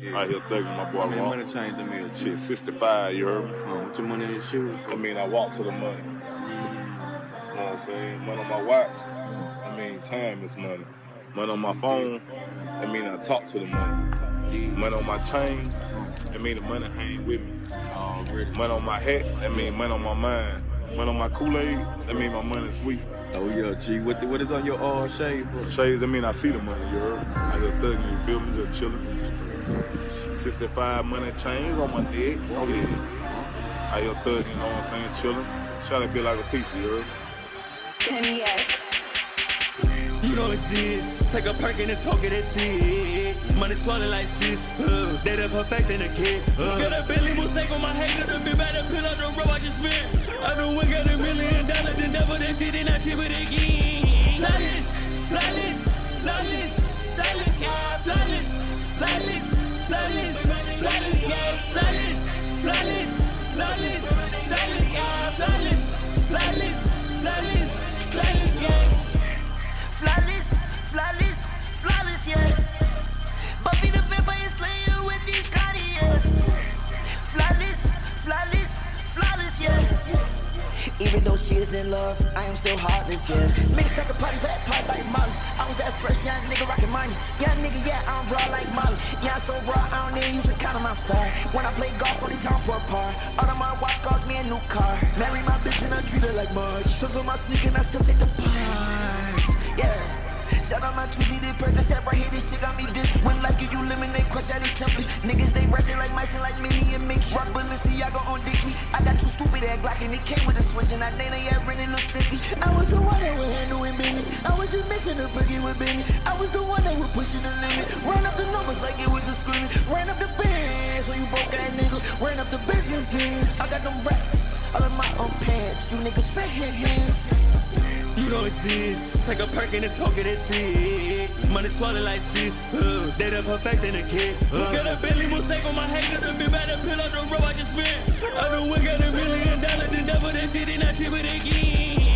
Out here thugging my boy. How many money changed the meal? Shit, 65, you heard me? What's your money in your shoes? I mean, I walk to the money. You know what I'm saying? Money on my watch. I mean, time is money. Money on my phone. I mean, I talk to the money. Money on my chain. I mean, the money hang with me. Money on my hat. I mean, money on my mind. Money on my Kool-Aid. I mean, my money sweet. Oh yeah, G. What is on your shade, bro? Shades, I mean, I see the money, you heard? I just thugging, you feel me? Just chilling. 65 money chains on my neck. Oh yeah. I just thugging, you know what I'm saying? Chilling. Try to be like a pizza, you heard? Kenny X. You know it's this. Take a perk and talk it, that's it. Money swallowing like sis. They done perfecting a kid. Got a Bentley mistake on my head. Done been by the pill on the road I just spent. I done went got $1 million. Then double that shit and I chip it again. Flawless, flawless, flawless, flawless, yeah. Flawless, flawless, flawless, flawless, yeah. Flawless, flawless, flawless, flawless, yeah. Flawless, flawless, flawless, flawless, yeah. Flawless, flawless, flawless, yeah. Buffy the Vampire Slayer with these Cartiers. Flawless, flawless, flawless, yeah. Even though she is in love, I am still heartless, yeah. Mixed up the party back, party like Molly. I was that fresh young nigga rockin' money. Young nigga, yeah, I'm raw like Molly. Yeah, I'm so raw, I don't even use a condom outside. When I play golf, only time for a par. All of my watch cost me a new car. Marry my bitch and I treat her like Marge. So on my sneaker and I still take the bars. Yeah, shout out my Tweezy, they Percocet right here, this shit got me this. When life give you lemonade, crush out it simply. Niggas, they rushing like mice and like Minnie and Mickey. Rock Balenciaga on Dickie. I got two stupid ass Glock and it came with a switch. And I Nana, yeah, really look sticky. I was the one that would handle it, Benny. I was just missing a boogie with Benny. I was the one that was pushing the limit. Ran up the numbers like it was a screaming. Ran up the bands, so you broke ass nigga. Ran up the business bands. I got them racks, all of my own pants. You niggas fat hands. You know it's this. Take a perk and talk it, that's it. Money swallowing like sis. They done perfecting a kid. Got a Bentley mistake on my head. Done been by the pill on the road I just spent. I done went got $1 million. Then double that shit and I chip it again.